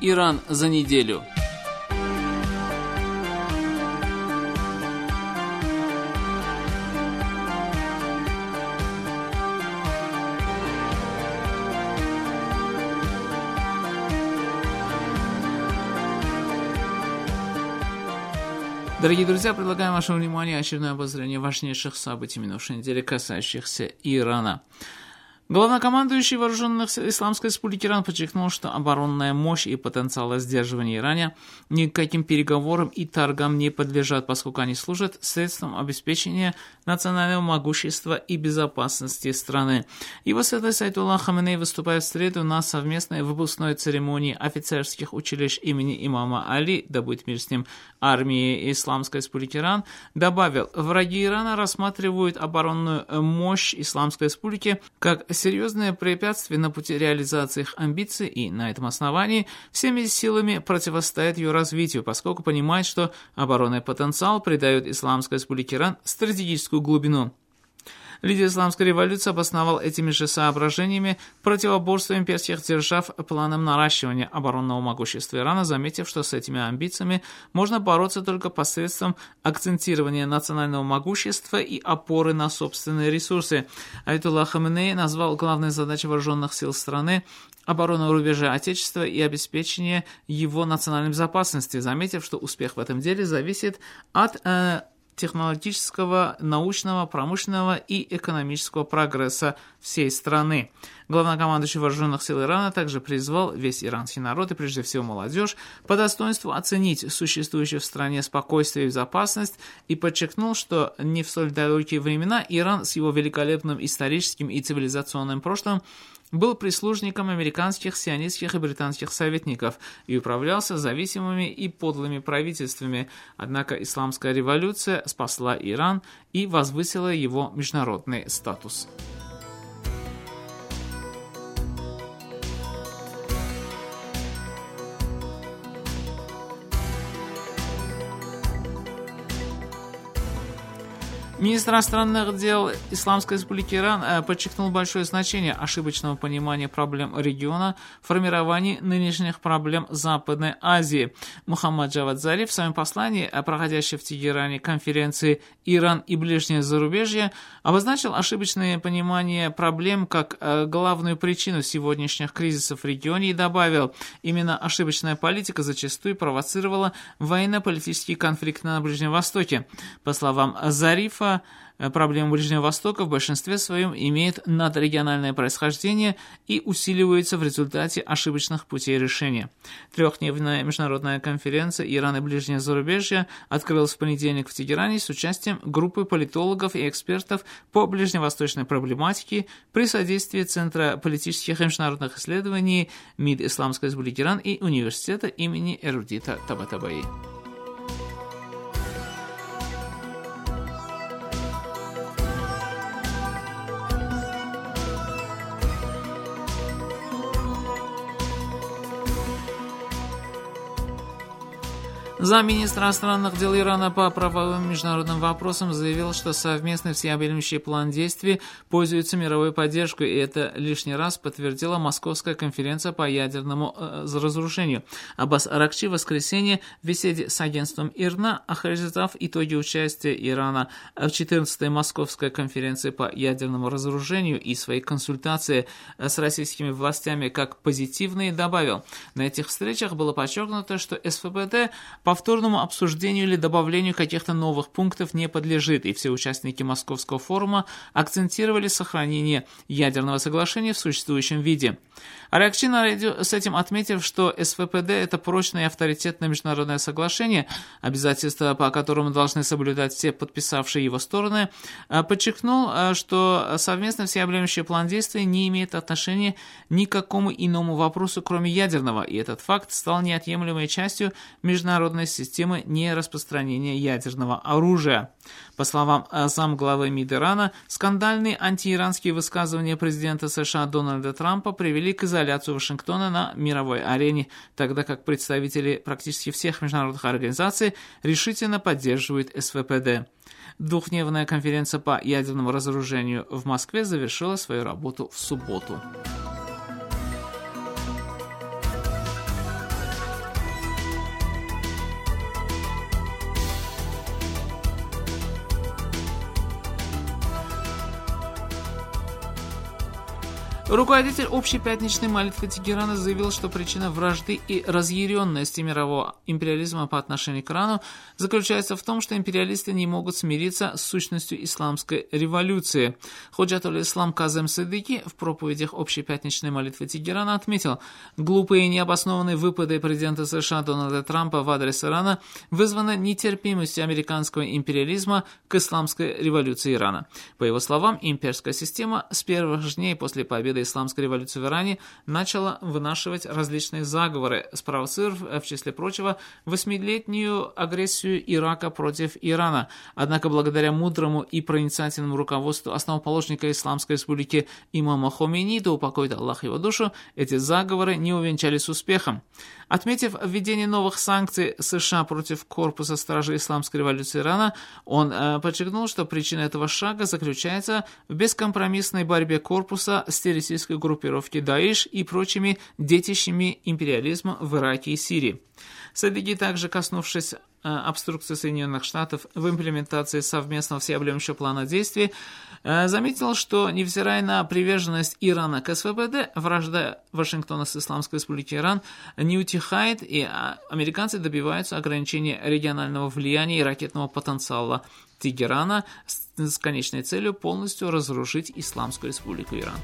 Иран за неделю. Дорогие друзья, предлагаем вашему вниманию очередное обозрение важнейших событий минувшей недели, касающихся Ирана. Главнокомандующий Вооруженных сил Исламской Республики Иран подчеркнул, что оборонная мощь и потенциал сдерживания Ирана никаким переговорам и торгам не подлежат, поскольку они служат средством обеспечения национального могущества и безопасности страны. Его светлость Аятолла Хаменей, выступая в среду на совместной выпускной церемонии офицерских училищ имени имама Али, да будет мир с ним, армии Исламской Республики Иран, добавил: враги Ирана рассматривают оборонную мощь Исламской Республики как серьезное препятствие на пути реализации их амбиций, и на этом основании всеми силами противостоят ее развитию, поскольку понимает, что оборонный потенциал придает Исламской Республике Иран стратегическую глубину. Лидер исламской революции обосновал этими же соображениями противоборство имперских держав планом наращивания оборонного могущества Ирана, заметив, что с этими амбициями можно бороться только посредством акцентирования национального могущества и опоры на собственные ресурсы. Аятолла Хаменей назвал главной задачей вооруженных сил страны оборону рубежа Отечества и обеспечение его национальной безопасности, заметив, что успех в этом деле зависит от технологического, научного, промышленного и экономического прогресса всей страны. Главнокомандующий Вооруженных сил Ирана также призвал весь иранский народ и прежде всего молодежь по достоинству оценить существующую в стране спокойствие и безопасность и подчеркнул, что не в столь далекие времена Иран с его великолепным историческим и цивилизационным прошлым был прислужником американских, сионистских и британских советников и управлялся зависимыми и подлыми правительствами. Однако исламская революция спасла Иран и возвысила его международный статус. Министр иностранных дел Исламской Республики Иран подчеркнул большое значение ошибочного понимания проблем региона в формировании нынешних проблем Западной Азии. Мухаммад Джавад Зариф в своем послании, проходящей в Тегеране конференции «Иран и ближнее зарубежье», обозначил ошибочное понимание проблем как главную причину сегодняшних кризисов в регионе и добавил: именно ошибочная политика зачастую провоцировала военно-политический конфликт на Ближнем Востоке. По словам Зарифа, проблема Ближнего Востока в большинстве своем имеет надрегиональное происхождение и усиливается в результате ошибочных путей решения. Трехдневная международная конференция «Иран и ближнее зарубежье» открылась в понедельник в Тегеране с участием группы политологов и экспертов по ближневосточной проблематике при содействии Центра политических и международных исследований МИД Исламской Республики Иран и Университета имени эрудита Табатабаи. Замминистра иностранных дел Ирана по правовым международным вопросам заявил, что совместный всеобъемлющий план действий пользуется мировой поддержкой, и это лишний раз подтвердила Московская конференция по ядерному разоружению. Аббас Аракчи в воскресенье в беседе с агентством ИРНА, охарактеризовав итоги участия Ирана в 14-й Московской конференции по ядерному разоружению и свои консультации с российскими властями как позитивные, добавил: на этих встречах было подчеркнуто, что СВПД повторному обсуждению или добавлению каких-то новых пунктов не подлежит, и все участники Московского форума акцентировали сохранение ядерного соглашения в существующем виде. Аракчи наряду с этим отметив, что СВПД – это прочное и авторитетное международное соглашение, обязательства по которому должны соблюдать все подписавшие его стороны, подчеркнул, что совместно всеобъемлющий план действий не имеет отношения ни к какому иному вопросу, кроме ядерного, и этот факт стал неотъемлемой частью международной системы нераспространения ядерного оружия. По словам замглавы МИД Ирана, скандальные антииранские высказывания президента США Дональда Трампа привели к изоляции Вашингтона на мировой арене, тогда как представители практически всех международных организаций решительно поддерживают СВПД. Двухдневная конференция по ядерному разоружению в Москве завершила свою работу в субботу. Руководитель общей пятничной молитвы Тегерана заявил, что причина вражды и разъяренности мирового империализма по отношению к Ирану заключается в том, что империалисты не могут смириться с сущностью исламской революции. Ходжатуль-Ислам Казем Садыки в проповедях общей пятничной молитвы Тегерана отметил, глупые и необоснованные выпады президента США Дональда Трампа в адрес Ирана вызваны нетерпимостью американского империализма к исламской революции Ирана. По его словам, имперская система с первых же дней после победы исламской революции в Иране начала вынашивать различные заговоры, спровоцировав, в числе прочего, 8-летнюю агрессию Ирака против Ирана. Однако, благодаря мудрому и проницательному руководству основоположника Исламской республики имама Хомейни, да упокоит Аллах его душу, эти заговоры не увенчались успехом. Отметив введение новых санкций США против корпуса стражей Исламской революции Ирана, он подчеркнул, что причина этого шага заключается в бескомпромиссной борьбе корпуса с террористической группировки Даиш и прочими детищами империализма в Ираке и Сирии. Садыги, также коснувшись обструкции Соединенных Штатов в имплементации совместного всеобъемлющего плана действий, заметил, что, невзирая на приверженность Ирана к СВПД, вражда Вашингтона с Исламской республикой Иран не утихает, и американцы добиваются ограничения регионального влияния и ракетного потенциала Тегерана с конечной целью полностью разрушить Исламскую республику Иран.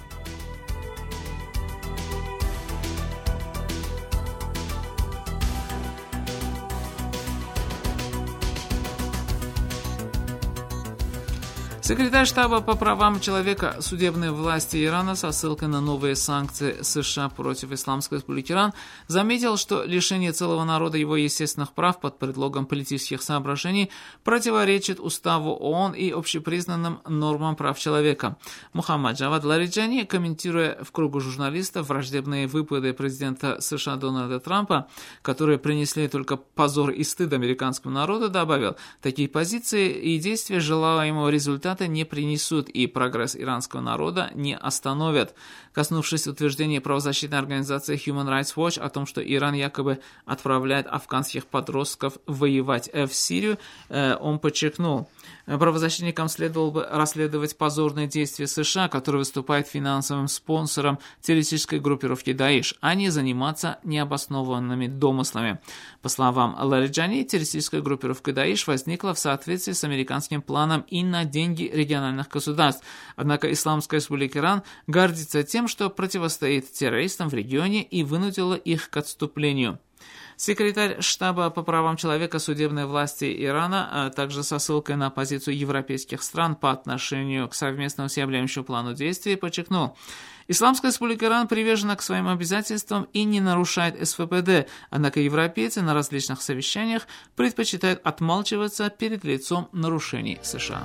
Секретарь штаба по правам человека судебной власти Ирана со ссылкой на новые санкции США против Исламской республики Иран заметил, что лишение целого народа его естественных прав под предлогом политических соображений противоречит уставу ООН и общепризнанным нормам прав человека. Мухаммад Джавад Лариджани, комментируя в кругу журналистов враждебные выпады президента США Дональда Трампа, которые принесли только позор и стыд американскому народу, добавил, такие позиции и действия желаемого результата не принесут и прогресс иранского народа не остановят. Коснувшись утверждения правозащитной организации Human Rights Watch о том, что Иран якобы отправляет афганских подростков воевать в Сирию, он подчеркнул, правозащитникам следовало бы расследовать позорные действия США, которые выступают финансовым спонсором террористической группировки Даиш, а не заниматься необоснованными домыслами. По словам Лариджани, террористическая группировка Даиш возникла в соответствии с американским планом и на деньги региональных государств. Однако Исламская республика Иран гордится тем, что противостоит террористам в регионе и вынудила их к отступлению. Секретарь штаба по правам человека судебной власти Ирана, также со ссылкой на позицию европейских стран по отношению к совместному всеобъемлющему плану действий, подчеркнул, Исламская республика Иран привержена к своим обязательствам и не нарушает СВПД, однако европейцы на различных совещаниях предпочитают отмалчиваться перед лицом нарушений США.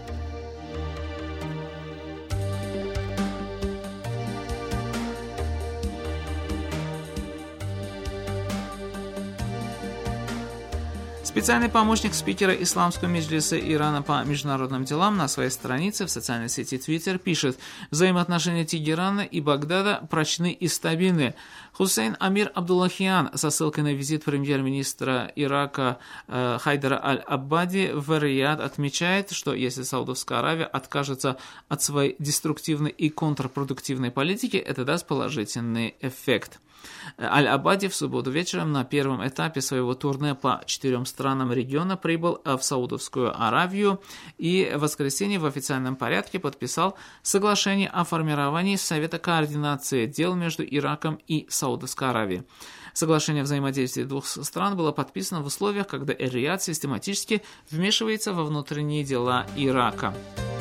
Специальный помощник спикера Исламского меджлиса Ирана по международным делам на своей странице в социальной сети Twitter пишет: взаимоотношения Тегерана и Багдада прочны и стабильны. Хусейн Амир Абдуллахиан со ссылкой на визит премьер-министра Ирака Хайдара Аль-Аббади в Рияд отмечает, что если Саудовская Аравия откажется от своей деструктивной и контрпродуктивной политики, это даст положительный эффект. Аль-Абади в субботу вечером на первом этапе своего турне по 4 странам региона прибыл в Саудовскую Аравию и в воскресенье в официальном порядке подписал соглашение о формировании Совета координации дел между Ираком и Саудовской Аравией. Соглашение о взаимодействии двух стран было подписано в условиях, когда Эр-Рияд систематически вмешивается во внутренние дела Ирака.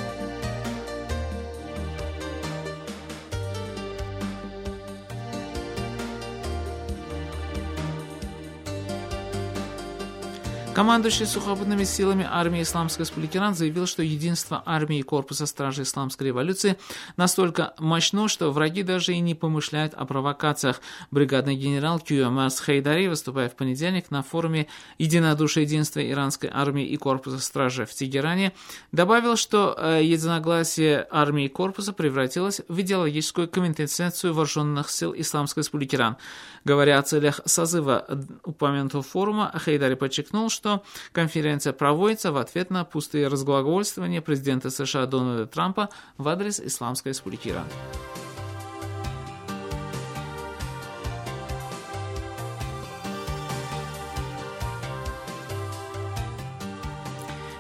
Командующий сухопутными силами армии Исламской республики Иран заявил, что единство армии и корпуса стражей Исламской революции настолько мощно, что враги даже и не помышляют о провокациях. Бригадный генерал Кюямас Хайдари, выступая в понедельник на форуме «Единодушие единства иранской армии и корпуса стражей» в Тегеране, добавил, что единогласие армии и корпуса превратилось в идеологическую квинтэссенцию вооруженных сил Исламской республики Иран. Говоря о целях созыва упомянутого форума, Хайдари подчеркнул, что конференция проводится в ответ на пустые разглагольствования президента США Дональда Трампа в адрес Исламской республики Иран.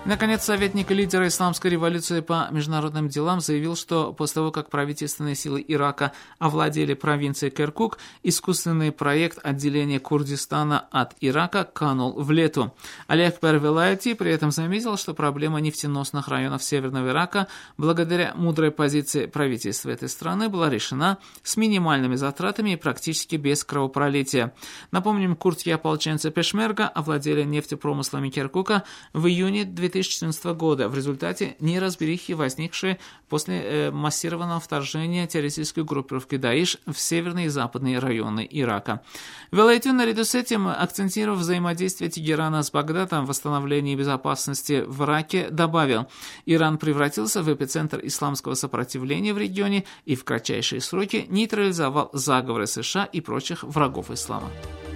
И, наконец, советник лидера исламской революции по международным делам заявил, что после того, как правительственные силы Ирака овладели провинцией Киркук, искусственный проект отделения Курдистана от Ирака канул в лету. Али Акбар Велайти при этом заметил, что проблема нефтеносных районов Северного Ирака благодаря мудрой позиции правительства этой страны была решена с минимальными затратами и практически без кровопролития. Напомним, курдские ополченцы Пешмерга овладели нефтепромыслами Киркука в июне 2014 года в результате неразберихи, возникшей после массированного вторжения террористической группировки Даиш в северные и западные районы Ирака. Велайти наряду с этим, акцентировав взаимодействие Тегерана с Багдадом в восстановлении безопасности в Ираке, добавил: Иран превратился в эпицентр исламского сопротивления в регионе и в кратчайшие сроки нейтрализовал заговоры США и прочих врагов ислама.